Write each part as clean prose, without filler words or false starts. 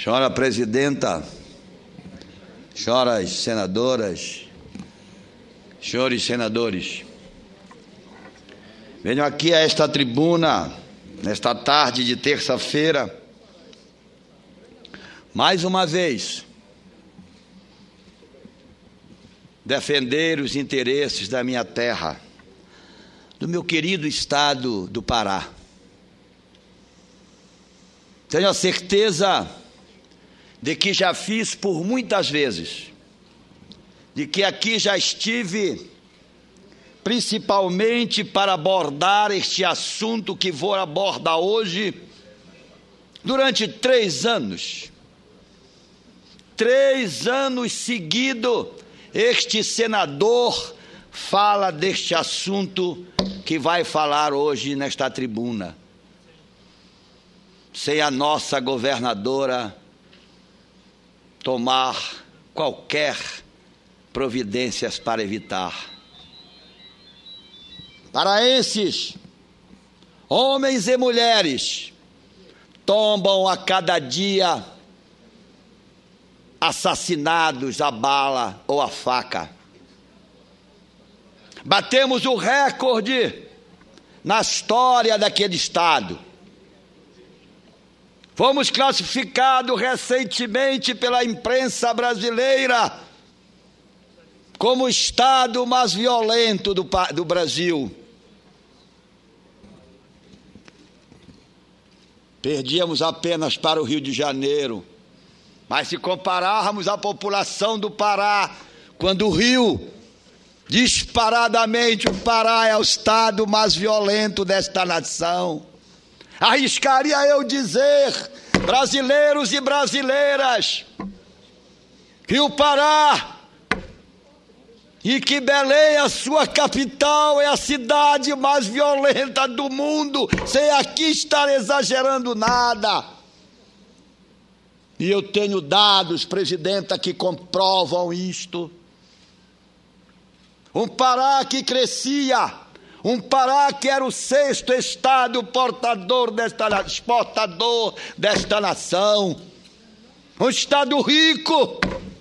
Senhora presidenta, senhoras senadoras, senhores senadores, venho aqui a esta tribuna, nesta tarde de terça-feira, mais uma vez, defender os interesses da minha terra, do meu querido estado do Pará. Tenho a certeza de que já fiz por muitas vezes, de que aqui já estive, principalmente para abordar este assunto que vou abordar hoje, durante 3 anos. 3 anos seguidos, este senador fala deste assunto que vai falar hoje nesta tribuna. Sem a nossa governadora tomar qualquer providências para evitar. Paraenses, homens e mulheres, tombam a cada dia assassinados a bala ou a faca. Batemos o recorde na história daquele estado. Fomos classificados recentemente pela imprensa brasileira como o estado mais violento do Brasil. Perdíamos apenas para o Rio de Janeiro. Mas se compararmos a população do Pará, quando o Rio, disparadamente o Pará é o estado mais violento desta nação, arriscaria eu dizer, brasileiros e brasileiras, que o Pará, e que Belém, a sua capital, é a cidade mais violenta do mundo, sem aqui estar exagerando nada. E eu tenho dados, presidenta, que comprovam isto. Um Pará que crescia, um Pará que era o 6º estado exportador desta nação, um estado rico,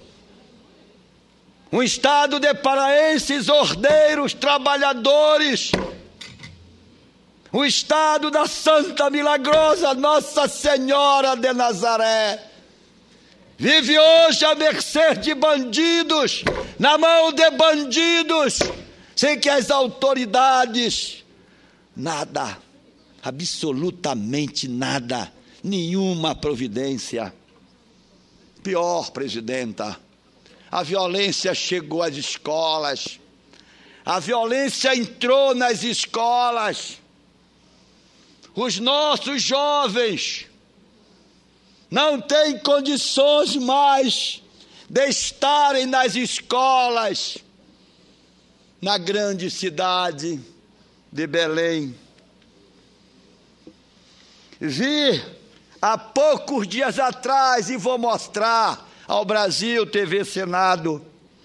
um estado de paraenses, ordeiros, trabalhadores, um estado da Santa Milagrosa Nossa Senhora de Nazaré. Vive hoje à mercê de bandidos, na mão de bandidos, sem que as autoridades, nada, absolutamente nada, nenhuma providência. Pior, presidenta, a violência chegou às escolas, a violência entrou nas escolas. Os nossos jovens não têm condições mais de estarem nas escolas na grande cidade de Belém. Vi há poucos dias atrás, e vou mostrar ao Brasil TV Senado,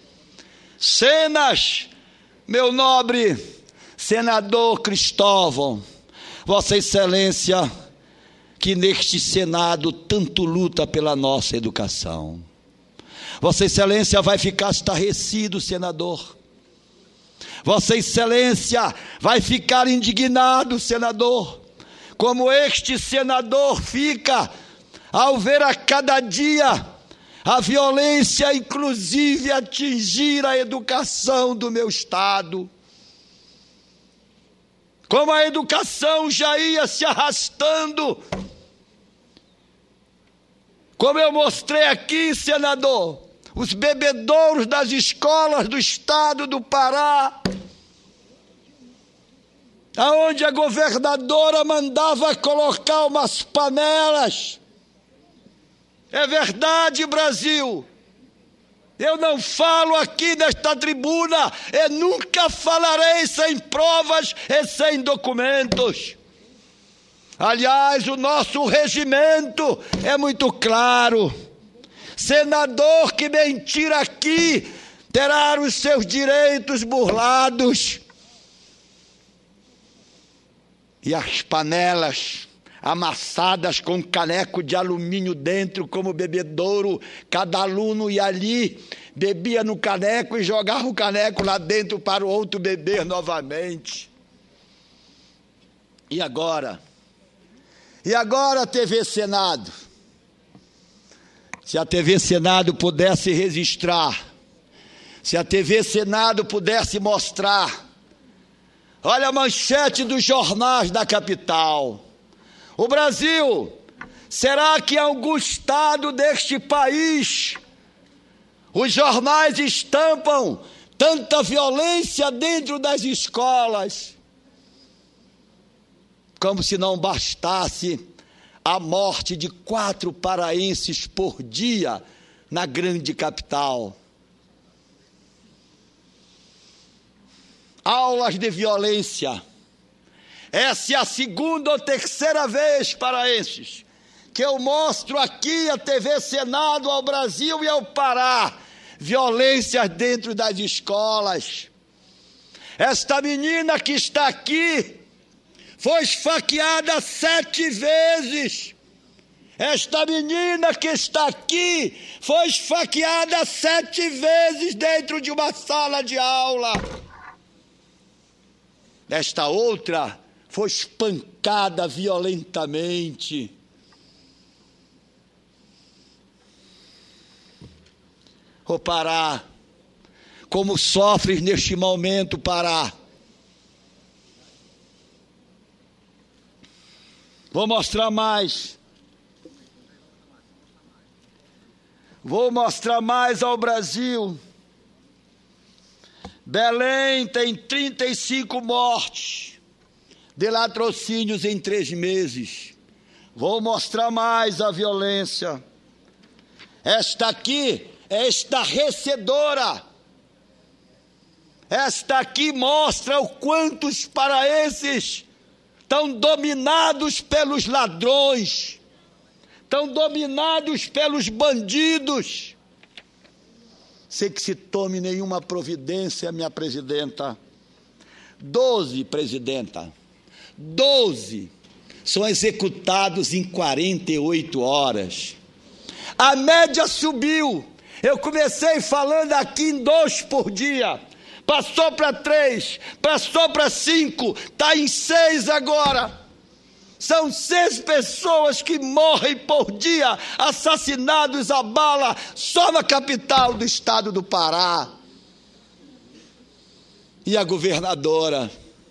cenas, meu nobre senador Cristóvão, Vossa Excelência, que neste Senado tanto luta pela nossa educação. Vossa Excelência vai ficar estarrecido, senador. Vossa Excelência vai ficar indignado, senador, como este senador fica ao ver a cada dia a violência, inclusive, atingir a educação do meu estado. Como a educação já ia se arrastando, como eu mostrei aqui, senador, os bebedouros das escolas do estado do Pará, aonde a governadora mandava colocar umas panelas. É verdade, Brasil. Eu não falo aqui nesta tribuna e nunca falarei sem provas e sem documentos. Aliás, o nosso regimento é muito claro. Senador que mentir aqui terá os seus direitos burlados. E as panelas amassadas com caneco de alumínio dentro como bebedouro. Cada aluno ia ali, bebia no caneco e jogava o caneco lá dentro para o outro beber novamente. E agora? E agora a TV Senado? Se a TV Senado pudesse registrar, se a TV Senado pudesse mostrar, olha a manchete dos jornais da capital. O Brasil, será que em algum estado deste país os jornais estampam tanta violência dentro das escolas? Como se não bastasse a morte de 4 paraenses por dia na grande capital. Aulas de violência. Essa é a 2ª ou 3ª vez, paraenses, que eu mostro aqui a TV Senado ao Brasil e ao Pará. Violências dentro das escolas. Esta menina que está aqui foi esfaqueada 7 vezes. Esta menina que está aqui foi esfaqueada 7 vezes dentro de uma sala de aula. Esta outra foi espancada violentamente. Ô Pará, como sofres neste momento, Pará. Vou mostrar mais. Vou mostrar mais ao Brasil. Belém tem 35 mortes de latrocínios em 3 meses. Vou mostrar mais a violência. Esta aqui é estarrecedora. Esta aqui mostra o quanto os paraenses estão dominados pelos ladrões, estão dominados pelos bandidos. Sem que se tome nenhuma providência, minha presidenta. 12, presidenta, 12 são executados em 48 horas. A média subiu. Eu comecei falando aqui em 2 por dia. Passou para 3, passou para 5, está em 6 agora. São 6 pessoas que morrem por dia, assassinados a bala, só na capital do estado do Pará. E a governadora?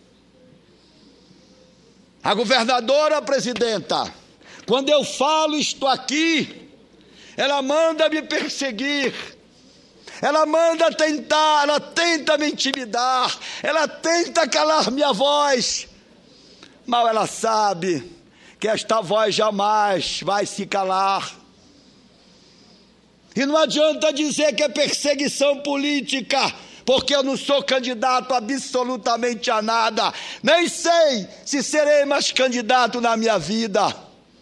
A governadora, presidenta, quando eu falo isto aqui, ela manda me perseguir. Ela manda tentar, ela tenta me intimidar, ela tenta calar minha voz. Mal ela sabe que esta voz jamais vai se calar. E não adianta dizer que é perseguição política, porque eu não sou candidato absolutamente a nada. Nem sei se serei mais candidato na minha vida.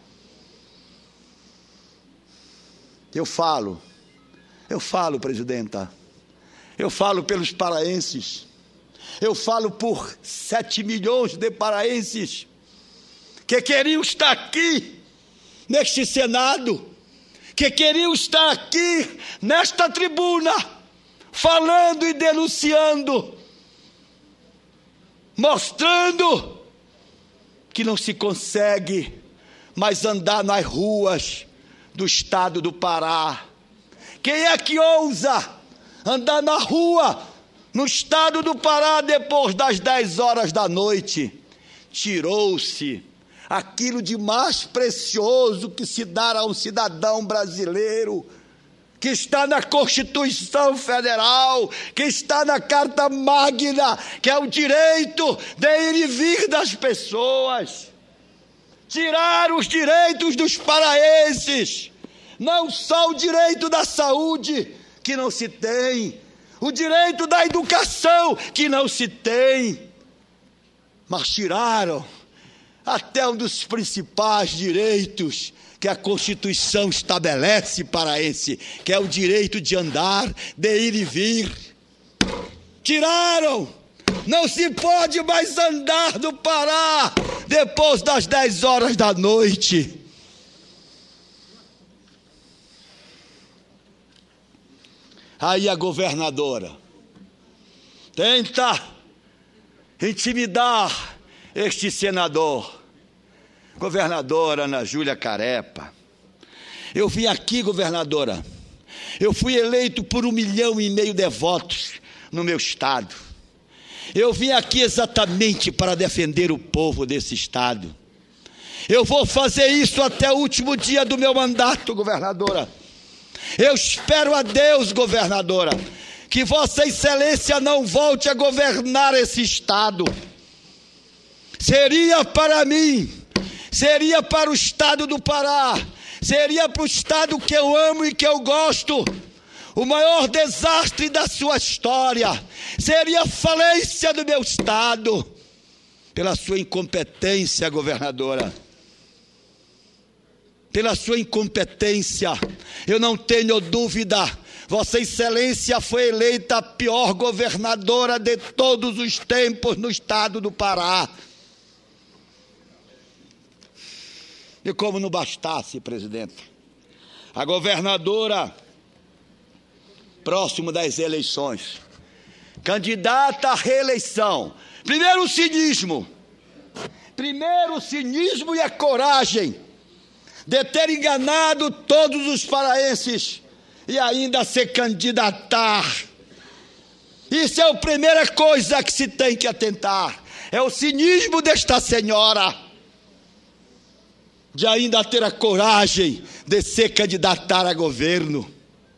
Eu falo, presidenta, eu falo pelos paraenses, eu falo por 7 milhões de paraenses que queriam estar aqui, neste Senado, que queriam estar aqui, nesta tribuna, falando e denunciando, mostrando que não se consegue mais andar nas ruas do estado do Pará. Quem é que ousa andar na rua, no estado do Pará, depois das 10 horas da noite? Tirou-se aquilo de mais precioso que se dá a um cidadão brasileiro, que está na Constituição Federal, que está na Carta Magna, que é o direito de ir e vir das pessoas. Tirar os direitos dos paraenses, não só o direito da saúde, que não se tem, o direito da educação, que não se tem, mas tiraram até um dos principais direitos que a Constituição estabelece, paraense, que é o direito de andar, de ir e vir. Tiraram Não se pode mais andar no Pará depois das 10 horas da noite. Aí a governadora tenta intimidar este senador. Governadora Ana Júlia Carepa, eu vim aqui, governadora, eu fui eleito por 1,5 milhão de votos no meu estado. Eu vim aqui exatamente para defender o povo desse estado. Eu vou fazer isso até o último dia do meu mandato, governadora. Eu espero a Deus, governadora, que Vossa Excelência não volte a governar esse estado. Seria para mim, seria para o estado do Pará, seria para o estado que eu amo e que eu gosto, o maior desastre da sua história. Seria a falência do meu estado, pela sua incompetência, governadora. Pela sua incompetência, eu não tenho dúvida, Vossa Excelência foi eleita a pior governadora de todos os tempos no estado do Pará. E como não bastasse, presidente, a governadora, próximo das eleições, candidata à reeleição. Primeiro o cinismo e a coragem de ter enganado todos os paraenses e ainda se candidatar. Isso é a primeira coisa que se tem que atentar. É o cinismo desta senhora, de ainda ter a coragem de se candidatar a governo,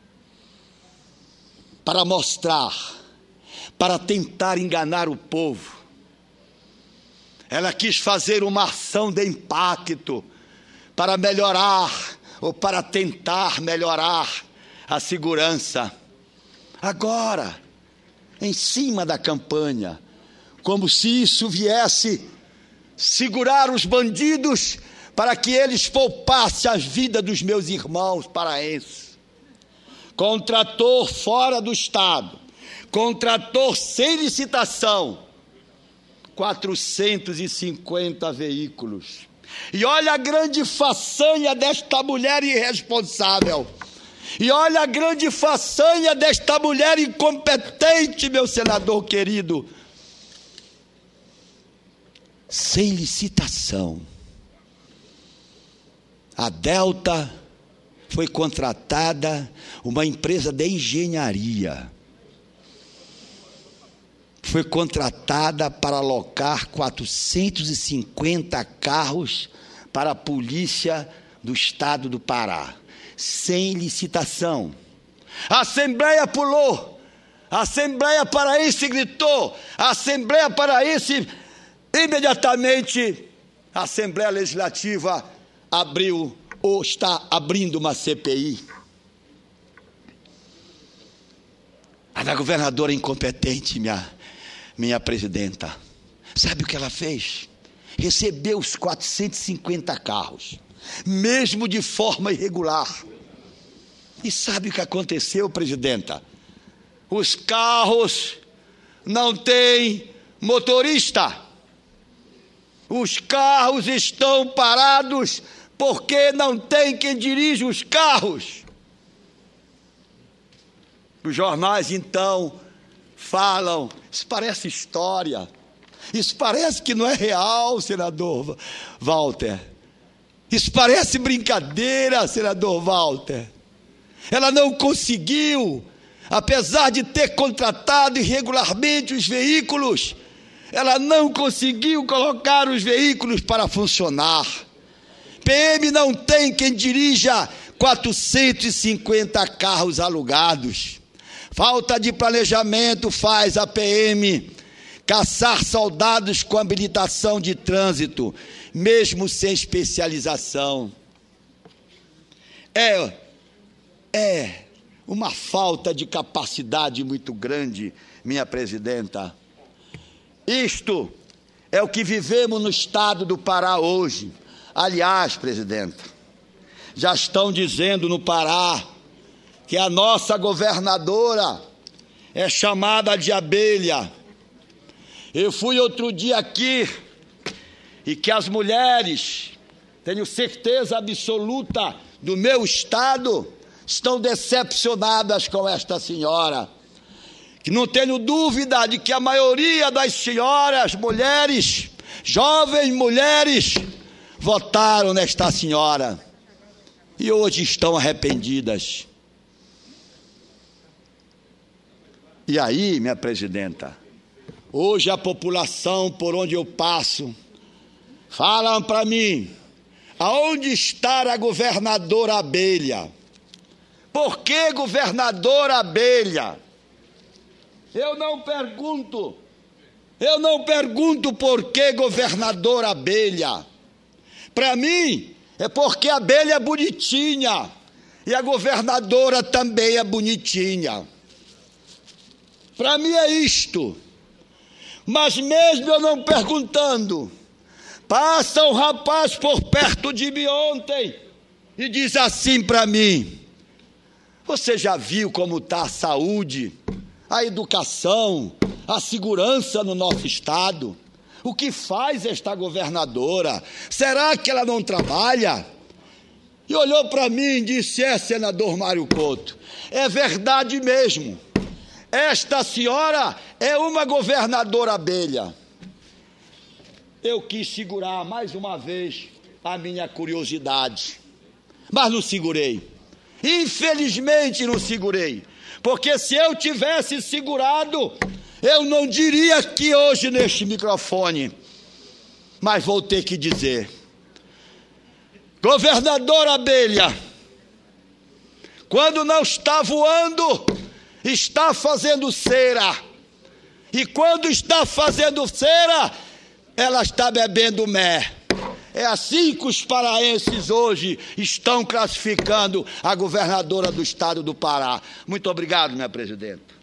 para mostrar, para tentar enganar o povo. Ela quis fazer uma ação de impacto para melhorar, ou para tentar melhorar a segurança. Agora, em cima da campanha, como se isso viesse segurar os bandidos para que eles poupassem a vida dos meus irmãos paraenses. Contrator fora do estado, contrator sem licitação, 450 veículos. E olha a grande façanha desta mulher irresponsável. E olha a grande façanha desta mulher incompetente, meu senador querido. Sem licitação, a Delta foi contratada, uma empresa de engenharia, foi contratada para alocar 450 carros para a polícia do estado do Pará, sem licitação. A Assembleia pulou, a Assembleia Paraense gritou, a Assembleia Paraense, imediatamente, a Assembleia Legislativa abriu ou está abrindo uma CPI. A da governadora incompetente, minha presidenta, sabe o que ela fez? Recebeu os 450 carros, mesmo de forma irregular. E sabe o que aconteceu, presidenta? Os carros não têm motorista. Os carros estão parados porque não tem quem dirija os carros. Os jornais, então, falam, isso parece história, isso parece que não é real, senador Walter. Isso parece brincadeira, senador Walter. Ela não conseguiu, apesar de ter contratado irregularmente os veículos, ela não conseguiu colocar os veículos para funcionar. PM não tem quem dirija 450 carros alugados. Falta de planejamento faz a PM caçar soldados com habilitação de trânsito, mesmo sem especialização. É uma falta de capacidade muito grande, minha presidenta. Isto é o que vivemos no estado do Pará hoje. Aliás, presidenta, já estão dizendo no Pará que a nossa governadora é chamada de abelha. Eu fui outro dia aqui e que as mulheres, tenho certeza absoluta do meu estado, estão decepcionadas com esta senhora. Que não tenho dúvida de que a maioria das senhoras, mulheres, jovens mulheres, votaram nesta senhora e hoje estão arrependidas. E aí, minha presidenta, hoje a população por onde eu passo falam para mim: aonde está a governadora Abelha? Por que governadora Abelha? Eu não pergunto por que governadora Abelha. Para mim, é porque a Abelha é bonitinha e a governadora também é bonitinha. Para mim é isto. Mas mesmo eu não perguntando, passa um rapaz por perto de mim ontem e diz assim para mim: você já viu como está a saúde, a educação, a segurança no nosso estado? O que faz esta governadora? Será que ela não trabalha? E olhou para mim e disse: senador Mário Couto, é verdade mesmo. Esta senhora é uma governadora Abelha. Eu quis segurar mais uma vez a minha curiosidade, mas não segurei. Infelizmente não segurei, porque se eu tivesse segurado, eu não diria aqui hoje neste microfone, mas vou ter que dizer: governadora Abelha, quando não está voando, está fazendo cera, e quando está fazendo cera, ela está bebendo mé. É assim que os paraenses hoje estão classificando a governadora do estado do Pará. Muito obrigado, minha presidenta.